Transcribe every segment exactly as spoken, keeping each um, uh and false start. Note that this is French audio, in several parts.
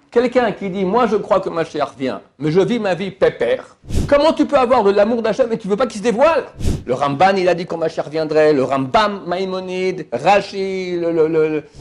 Quelqu'un qui dit « Moi, je crois que Mashiach vient, mais je vis ma vie pépère », comment tu peux avoir de l'amour d'Hachem et tu ne veux pas qu'il se dévoile? Le Ramban, il a dit quand Mashiach viendrait, le Rambam, Maïmonide, Rashi, le... le, le, le...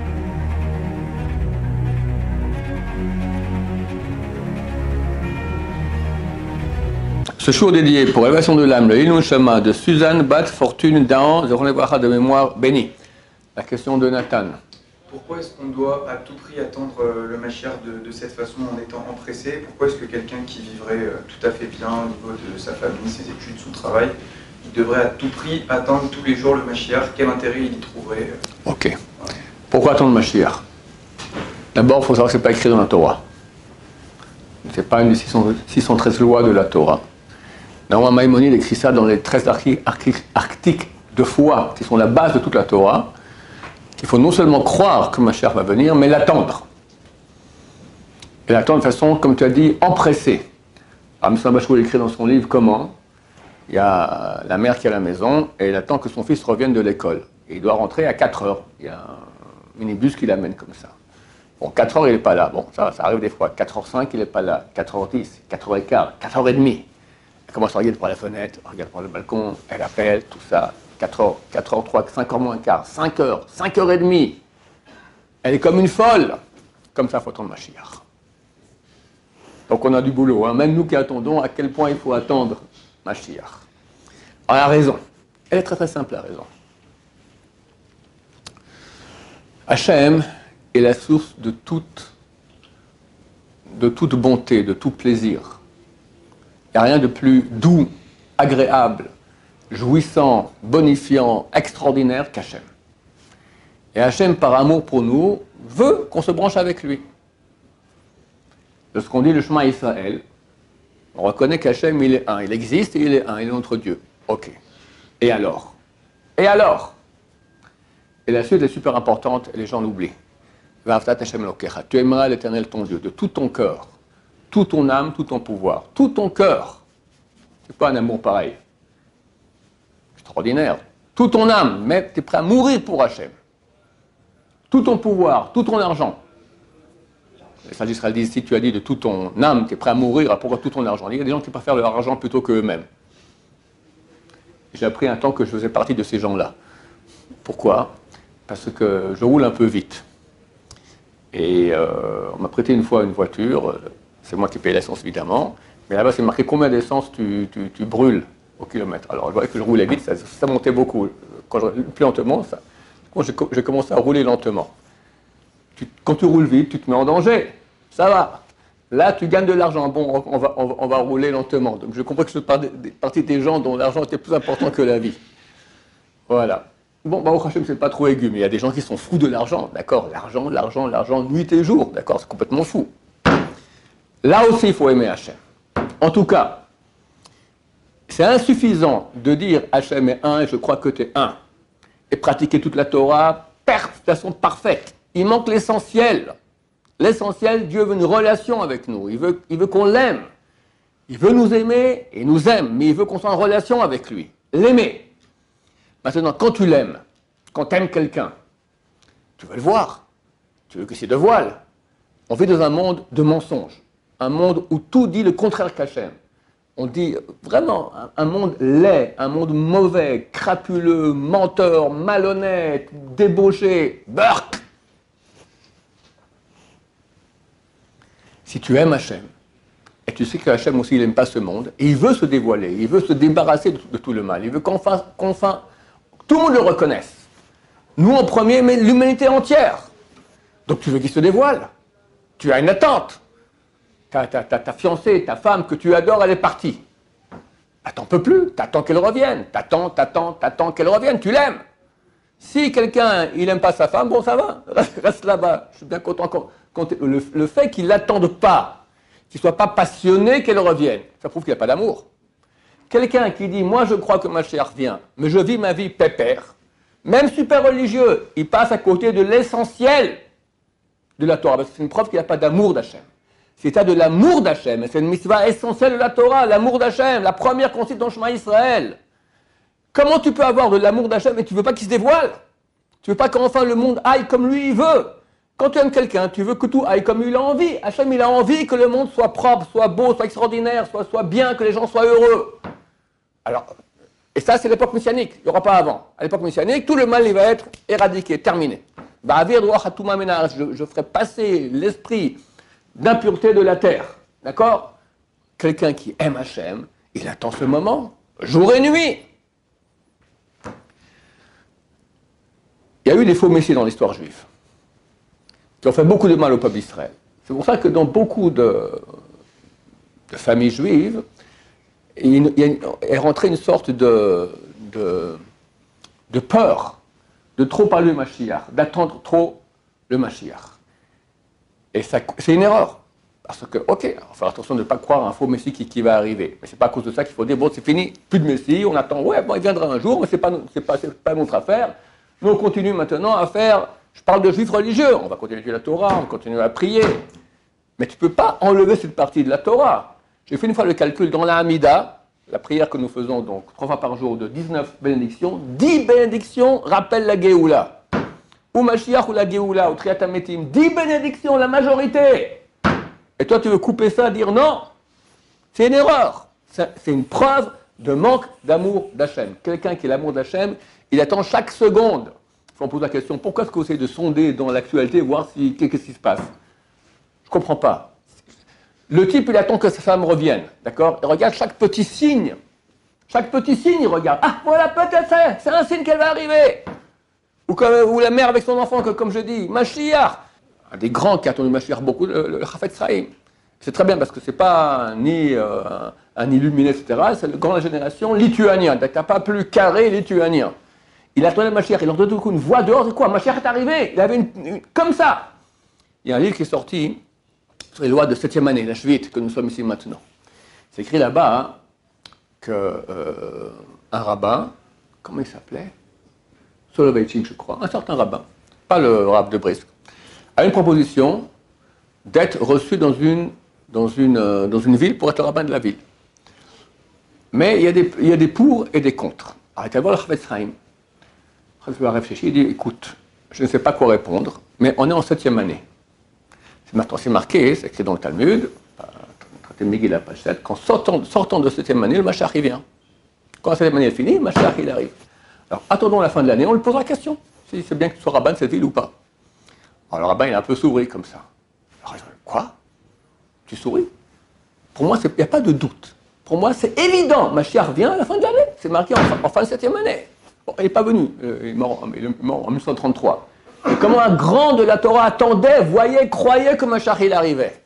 Ce show dédié pour l'élévation de l'âme, le Hilul Shama de Suzanne Bat Fortune Dahan, de mémoire bénie. La question de Nathan. Pourquoi est-ce qu'on doit à tout prix attendre le Mashiach de, de cette façon en étant empressé? Pourquoi est-ce que quelqu'un qui vivrait tout à fait bien au niveau de sa famille, ses études, son travail, il devrait à tout prix attendre tous les jours le Mashiach? Quel intérêt il y trouverait? Ok. Voilà. Pourquoi attendre le Mashiach? D'abord, il faut savoir que ce n'est pas écrit dans la Torah. Ce n'est pas une des six cent treize lois de la Torah. Normalement, Maïmonide écrit ça dans les treize articles de foi qui sont la base de toute la Torah. Il faut non seulement croire que Mashiach va venir, mais l'attendre. Et l'attendre de façon, comme tu as dit, empressée. Alors, M. Bachou écrit dans son livre comment il y a la mère qui est à la maison et elle attend que son fils revienne de l'école. Et il doit rentrer à quatre heures. Il y a un minibus qui l'amène comme ça. Bon, quatre heures, il n'est pas là. Bon, ça, ça arrive des fois. quatre heures cinq, il n'est pas là. quatre heures dix, quatre heures quinze, quatre heures trente. Elle commence à regarder par la fenêtre, elle regarde par le balcon, elle appelle, tout ça. quatre heures, quatre heures trois, cinq heures moins quart, cinq heures, cinq heures trente. Elle est comme une folle. Comme ça, il faut attendre Mashiach. Donc on a du boulot, hein. Même nous qui attendons, à quel point il faut attendre Mashiach. Alors la raison, elle est très très simple, la raison. Hachem est la source de toute, de toute bonté, de tout plaisir. Il n'y a rien de plus doux, agréable, jouissant, bonifiant, extraordinaire qu'Hachem. Et Hachem, par amour pour nous, veut qu'on se branche avec lui. Lorsqu'on dit le chemin Israël, on reconnaît qu'Hachem, il est un. Il existe et il est un. Il est notre Dieu. Ok. Et alors? Et alors? Et la suite est super importante et les gens l'oublient. Tu aimeras l'Éternel ton Dieu de tout ton cœur, tout ton âme, tout ton pouvoir, tout ton cœur. C'est pas un amour pareil. Extraordinaire. Tout ton âme, mais tu es prêt à mourir pour Hachem. Tout ton pouvoir, tout ton argent. Les sages d'Israël disent, si tu as dit de tout ton âme, tu es prêt à mourir, pourquoi tout ton argent? Il y a des gens qui préfèrent leur argent plutôt qu'eux-mêmes. J'ai appris un temps que je faisais partie de ces gens-là. Pourquoi? Parce que je roule un peu vite. Et euh, on m'a prêté une fois une voiture, c'est moi qui paye l'essence évidemment, mais là-bas c'est marqué combien d'essence tu, tu, tu brûles au kilomètre. Alors je voyais que je roulais vite, ça, ça montait beaucoup. Quand je, plus lentement, ça, quand j'ai, j'ai commencé à rouler lentement. Tu, quand tu roules vite, tu te mets en danger, ça va. Là tu gagnes de l'argent, bon on va, on va, on va rouler lentement. Donc je comprends que je fais partie des gens dont l'argent était plus important que la vie. Voilà. Bon, bah, au Hachem, c'est pas trop aigu, mais il y a des gens qui sont fous de l'argent, d'accord? L'argent, l'argent, l'argent, nuit et jour, d'accord? C'est complètement fou. Là aussi, il faut aimer Hachem. En tout cas, c'est insuffisant de dire Hachem est un et je crois que tu es un, et pratiquer toute la Torah de façon parfaite. Il manque l'essentiel. L'essentiel, Dieu veut une relation avec nous, il veut, il veut qu'on l'aime. Il veut nous aimer et nous aime, mais il veut qu'on soit en relation avec lui. L'aimer. Maintenant, quand tu l'aimes, quand tu aimes quelqu'un, tu veux le voir, tu veux qu'il se dévoile. On vit dans un monde de mensonges, un monde où tout dit le contraire qu'Hachem. On dit vraiment un, un monde laid, un monde mauvais, crapuleux, menteur, malhonnête, débauché, burk. Si tu aimes Hachem, et tu sais que Hachem aussi, il n'aime pas ce monde, et il veut se dévoiler, il veut se débarrasser de, de tout le mal, il veut qu'enfin, qu'enfin tout le monde le reconnaisse. Nous en premier, mais l'humanité entière. Donc tu veux qu'il se dévoile. Tu as une attente. Ta, ta, ta, ta fiancée, ta femme que tu adores, elle est partie. Bah, t'en peux plus. T'attends qu'elle revienne. T'attends, t'attends, t'attends qu'elle revienne. Tu l'aimes. Si quelqu'un, il n'aime pas sa femme, bon, ça va. Reste là-bas. Je suis bien content. Quand, quand le, le fait qu'il l'attende pas, qu'il ne soit pas passionné qu'elle revienne, ça prouve qu'il n'y a pas d'amour. Quelqu'un qui dit « Moi, je crois que Mashiach vient, mais je vis ma vie pépère », même super religieux, il passe à côté de l'essentiel de la Torah. Parce que c'est une preuve qu'il n'y a pas d'amour d'Hachem. C'est ça de l'amour d'Hachem. C'est une mitzvah essentielle de la Torah, l'amour d'Hachem, la première qu'on cite dans le chemin Israël. Comment tu peux avoir de l'amour d'Hachem et tu ne veux pas qu'il se dévoile? Tu ne veux pas qu'enfin le monde aille comme lui il veut? Quand tu aimes quelqu'un, tu veux que tout aille comme il a envie. Hachem, il a envie que le monde soit propre, soit beau, soit extraordinaire, soit, soit bien, que les gens soient heureux. Alors, et ça, c'est l'époque messianique. Il n'y aura pas avant. À l'époque messianique, tout le mal, il va être éradiqué, terminé. Je, je ferai passer l'esprit d'impureté de la terre. D'accord? Quelqu'un qui aime Hachem, il attend ce moment, jour et nuit. Il y a eu des faux messies dans l'histoire juive, qui ont fait beaucoup de mal au peuple d'Israël. C'est pour ça que dans beaucoup de, de familles juives, il, il est rentré une sorte de, de, de peur de trop parler le Mashiach, d'attendre trop le Mashiach. Et ça, c'est une erreur. Parce que, ok, il faut faire attention de ne pas croire à un faux Messie qui, qui va arriver. Mais ce n'est pas à cause de ça qu'il faut dire, bon, c'est fini, plus de Messie, on attend, ouais, bon, il viendra un jour, mais ce n'est pas, c'est pas, c'est pas notre affaire. Nous, on continue maintenant à faire, je parle de juifs religieux, on va continuer à étudier la Torah, on continue à prier. Mais tu ne peux pas enlever cette partie de la Torah. J'ai fait une fois le calcul dans la Hamida, la prière que nous faisons donc trois fois par jour de dix-neuf bénédictions, dix bénédictions rappellent la Géoula. Ou Mashiach ou la Géoula, ou Triat HaMetim, dix bénédictions, la majorité. Et toi, tu veux couper ça, dire non, c'est une erreur. C'est une preuve de manque d'amour d'Hachem. Quelqu'un qui a l'amour d'Hachem, il attend chaque seconde. On pose la question, pourquoi est-ce que vous essayez de sonder dans l'actualité, voir si, qu'est-ce qui se passe? Je ne comprends pas. Le type, il attend que sa femme revienne, d'accord? Il regarde chaque petit signe. Chaque petit signe, il regarde. Ah, voilà, peut-être, c'est un signe qu'elle va arriver. Ou, comme, ou la mère avec son enfant, que, comme je dis, Mashiach. Un des grands qui a attendu Mashiach beaucoup, le, le Chafetz Chaim. C'est très bien parce que ce n'est pas ni euh, un, un illuminé, et cetera. C'est la grande génération lituanien. Tu n'as pas plus carré lituanien. Il attendait Mashiach. Il entendait tout coup une voix dehors. C'est quoi? Mashiach est arrivé. Il avait une, une, comme ça. Il y a un livre qui est sorti sur les lois de septième année, la Shvit, que nous sommes ici maintenant. C'est écrit là-bas hein, qu'un euh, rabbin, comment il s'appelait? Soloveitchik, je crois, un certain rabbin, pas le rabbin de Brisk, a une proposition d'être reçu dans une, dans, une, euh, dans une ville pour être le rabbin de la ville. Mais il y a des, il y a des pour et des contre. Alors, il a voir le Chafetz Chaim. Il a réfléchi, il dit, écoute, je ne sais pas quoi répondre, mais on est en septième année. Maintenant, c'est marqué, c'est écrit dans le Talmud, traité de Megillah, page sept, qu'en sortant, sortant de septième année, le Mashiach il vient. Quand la septième année est finie, le Mashiach il arrive. Alors, attendons la fin de l'année, on lui posera la question, si c'est bien que tu sois rabbin de cette ville ou pas. Alors, le rabbin, il a un peu souri comme ça. Alors, quoi? Tu souris? Pour moi, il n'y a pas de doute. Pour moi, c'est évident. Mashiach vient à la fin de l'année. C'est marqué en, en fin de septième année. Bon, il n'est pas venu. Il est mort, il est mort en mille neuf cent trente-trois. Et comment un grand de la Torah attendait, voyait, croyait que Mashiach il arrivait.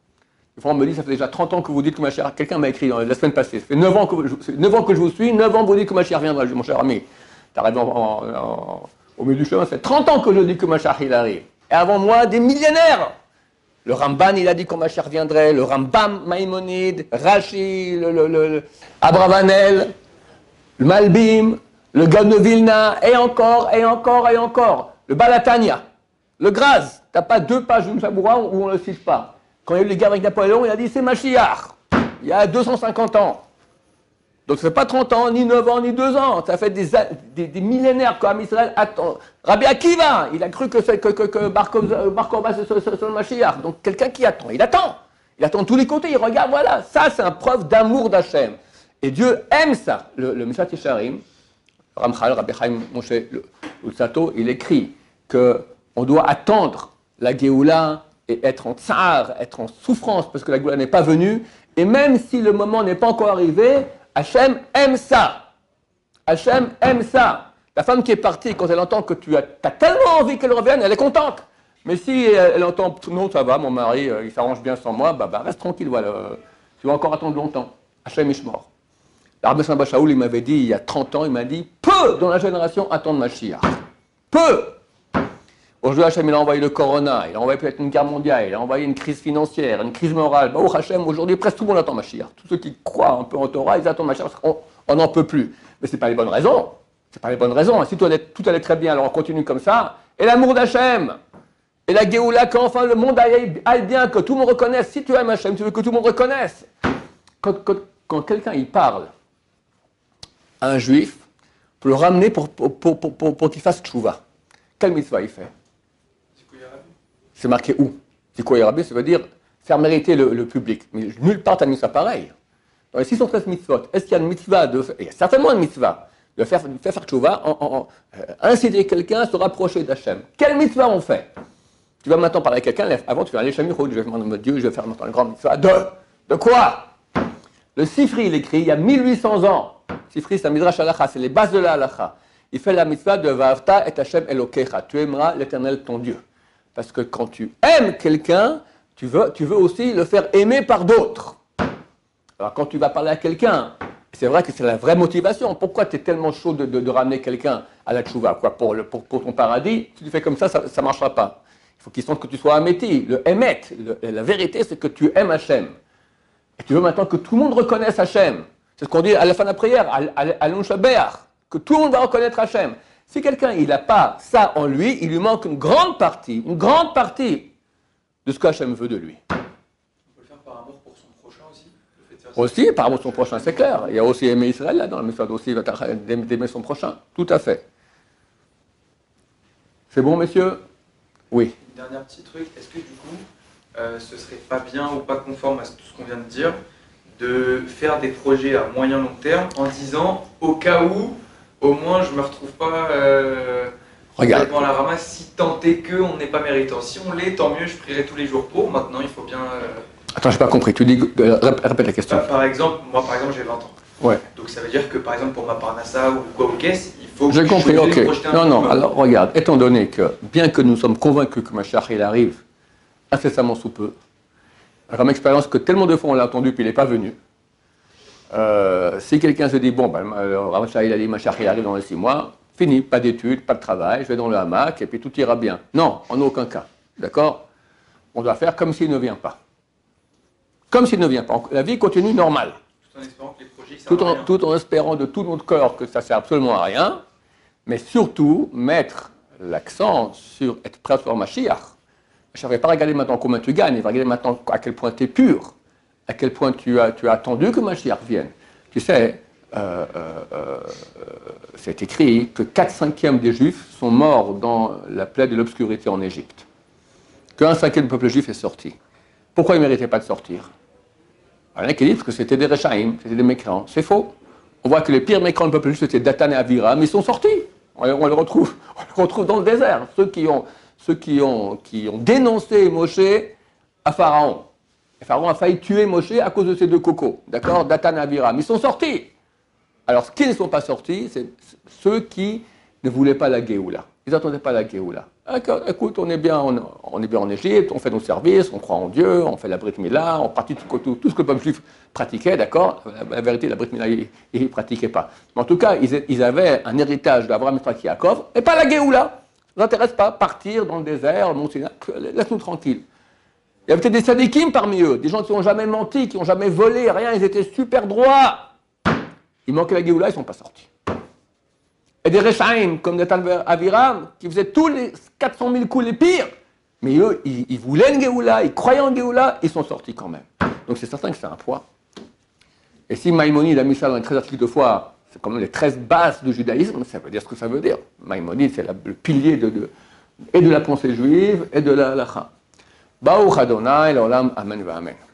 Des fois, on me dit, ça fait déjà trente ans que vous dites que Mashiach... Quelqu'un m'a écrit la semaine passée. Ça fait neuf ans que, neuf ans que je vous suis, neuf ans que vous dites que Mashiach viendra. Je dis, mon cher ami, t'es arrivé en, en, en, au milieu du chemin, ça fait trente ans que je dis que Mashiach il arrive. Et avant moi, des millénaires. Le Ramban, il a dit que Mashiach viendrait. Le Rambam, Maïmonide, Rashi, le, le, le, le Abravanel, le Malbim, le Gaon de Vilna, et encore, et encore, et encore. Le Balatania, le Graz. T'as pas deux pages du Saboura où on ne le cite pas. Quand il y a eu les guerres avec Napoléon, il a dit c'est Mashiach. Il y a deux cent cinquante ans. Donc ça fait pas trente ans, ni neuf ans, ni deux ans. Ça fait des, des, des millénaires qu'Am Israël attend. Rabbi Akiva, il a cru que, que, que, que Bar Kokhba c'est le Mashiach. Donc quelqu'un qui attend, il attend. Il attend de tous les côtés, il regarde, voilà. Ça, c'est une preuve d'amour d'Hachem. Et Dieu aime ça. Le, le Mishat Yesharim, Ramchal, Rabbi Chaim Moshe Luzzatto, il écrit qu'on doit attendre la Géoula et être en tsar, être en souffrance parce que la Géoula n'est pas venue. Et même si le moment n'est pas encore arrivé, Hachem aime ça. Hachem aime ça. La femme qui est partie, quand elle entend que tu as, as tellement envie qu'elle revienne, elle est contente. Mais si elle entend non, ça va, mon mari, il s'arrange bien sans moi, bah, bah reste tranquille, voilà. Tu vas encore attendre longtemps. Hachem Ishmor. L'Arabie Samba Shaoul, il m'avait dit il y a trente ans, il m'a dit peu dans la génération attendent Mashiach. Peu. Aujourd'hui, Hachem, il a envoyé le corona, il a envoyé peut-être une guerre mondiale, il a envoyé une crise financière, une crise morale. Bah, oh Hachem, aujourd'hui, presque tout le monde attend Mashiach. Tous ceux qui croient un peu en Torah, ils attendent Mashiach parce qu'on n'en peut plus. Mais ce n'est pas les bonnes raisons. Ce n'est pas les bonnes raisons. Si tout allait, tout allait très bien, alors on continue comme ça. Et l'amour d'Hachem, et la Géoula, qu'enfin le monde aille, aille bien, que tout le monde reconnaisse. Si tu aimes Hachem, tu veux que tout le monde reconnaisse. Quand, quand, quand quelqu'un il parle à un juif, pour le ramener pour, pour, pour, pour, pour, pour qu'il fasse tchouva, quelle mitzvah il fait? C'est marqué où? C'est quoi, Rabbi? Ça veut dire faire mériter le, le public. Mais nulle part, tu as mis ça pareil. Dans les six cent treize mitzvot, est-ce qu'il y a une mitzvah de faire, il y a certainement une mitzvah de faire de faire, faire tchouva, en, en, en euh, inciter quelqu'un à se rapprocher d'Hachem. Quelle mitzvah on fait? Tu vas maintenant parler à quelqu'un, avant tu vas aller chez Michou, je vais demander à Dieu, je vais faire maintenant une grande mitzvah. De De quoi? Le Sifri, il écrit il y a mille huit cents ans. Sifri, c'est un midrash halacha, c'est les bases de la halacha. Il fait la mitzvah de Va'avta et Hachem Elokecha. Tu aimeras l'Éternel ton Dieu. Parce que quand tu aimes quelqu'un, tu veux, tu veux aussi le faire aimer par d'autres. Alors quand tu vas parler à quelqu'un, c'est vrai que c'est la vraie motivation. Pourquoi tu es tellement chaud de, de, de ramener quelqu'un à la tchouva, quoi, pour, le, pour, pour ton paradis? Si tu fais comme ça, ça ne marchera pas. Il faut qu'il sente que tu sois améti. Le émet, la vérité, c'est que tu aimes Hachem. Et tu veux maintenant que tout le monde reconnaisse Hachem. C'est ce qu'on dit à la fin de la prière, à l'Onshabeach, que tout le monde va reconnaître Hachem. Si quelqu'un il n'a pas ça en lui, il lui manque une grande partie, une grande partie de ce que Hachem veut de lui. On peut le faire par amour pour son prochain aussi. Le fait de faire Aussi, par amour pour son prochain, c'est clair. Il y a aussi aimer Israël là-dedans, le message aussi d'aimer son prochain. Tout à fait. C'est bon, messieurs? Oui. Une dernière petit truc, est-ce que du coup, euh, ce serait pas bien ou pas conforme à tout ce qu'on vient de dire, de faire des projets à moyen long terme en disant, au cas où, au moins je me retrouve pas euh, complètement à la ramasse, si tant est qu'on n'est pas méritant. Si on l'est, tant mieux, je prierai tous les jours pour. Maintenant, il faut bien... Euh... Attends, je n'ai pas compris. Tu dis, euh, répète la question. Bah, par exemple, moi par exemple, j'ai vingt ans. Ouais. Donc ça veut dire que par exemple, pour ma parnassa ou quoi au caisse, il faut que j'ai je compris, ok. me projeter un Non, peu. non, alors regarde, étant donné que, bien que nous sommes convaincus que Mashiach il arrive incessamment sous peu, comme expérience que tellement de fois on l'a entendu puis il n'est pas venu, euh, si quelqu'un se dit, bon, ben, Mashiach il a dit, Mashiach il arrive dans les six mois, fini, pas d'études, pas de travail, je vais dans le hamac et puis tout ira bien. Non, en aucun cas, d'accord? On doit faire comme s'il ne vient pas. Comme s'il ne vient pas. La vie continue normale. Tout en espérant que les projets servent Tout à en, rien. tout en espérant de tout notre cœur que ça ne sert absolument à rien, mais surtout mettre l'accent sur être prêt à faire Mashiach. Je ne vais pas regarder maintenant combien tu gagnes, il va regarder maintenant à quel point tu es pur, à quel point tu as, tu as attendu que Mashiach vienne. Tu sais, euh, euh, euh, c'est écrit que quatre cinquièmes des Juifs sont morts dans la plaie de l'obscurité en Égypte. Qu'un cinquième du peuple juif est sorti. Pourquoi ils ne méritaient pas de sortir? Il y en a qui disent que c'était des Rechaïm, c'était des mécréants. C'est faux. On voit que les pires mécréants du peuple juif, c'était Datan et Aviram, mais ils sont sortis. On les, on les retrouve, on les retrouve dans le désert. Ceux qui ont, ceux qui ont, qui ont dénoncé Moshe à Pharaon. Et Pharaon a failli tuer Moshe à cause de ces deux cocos. D'accord? Datan et Aviram. Ils sont sortis. Alors, ce qui ne sont pas sortis, c'est ceux qui ne voulaient pas la Géoula. Ils n'attendaient pas la Géoula. Écoute, on est, bien, on, on est bien en Égypte, on fait nos services, on croit en Dieu, on fait la Brit Mila, on pratique tout, tout ce que le peuple juif pratiquait, d'accord? La, la vérité, la Brit Mila, ils ne pratiquaient pas. Mais en tout cas, ils, ils avaient un héritage d'Abraham, Yitzhak, Yaakov, et pas la Géoula. Ça ne intéresse pas, partir dans le désert, le mont Sinaï, laisse-nous tranquilles. Il y avait peut-être des sadikim parmi eux, des gens qui n'ont jamais menti, qui n'ont jamais volé, rien, ils étaient super droits. Il manquait la Géoula, ils ne sont pas sortis. Et des Rechaïm, comme Datan Aviram, qui faisaient tous les quatre cent mille coups les pires. Mais eux, ils, ils voulaient une Géoula, ils croyaient en Géoula, ils sont sortis quand même. Donc c'est certain que c'est un poids. Et si Maïmonide a mis ça dans les treize articles de foi, c'est quand même les treize bases du judaïsme, ça veut dire ce que ça veut dire. Maïmonide, c'est la, le pilier de, de, et de la pensée juive et de la halakha. Baruch Adonai, l'olam, amen va amen.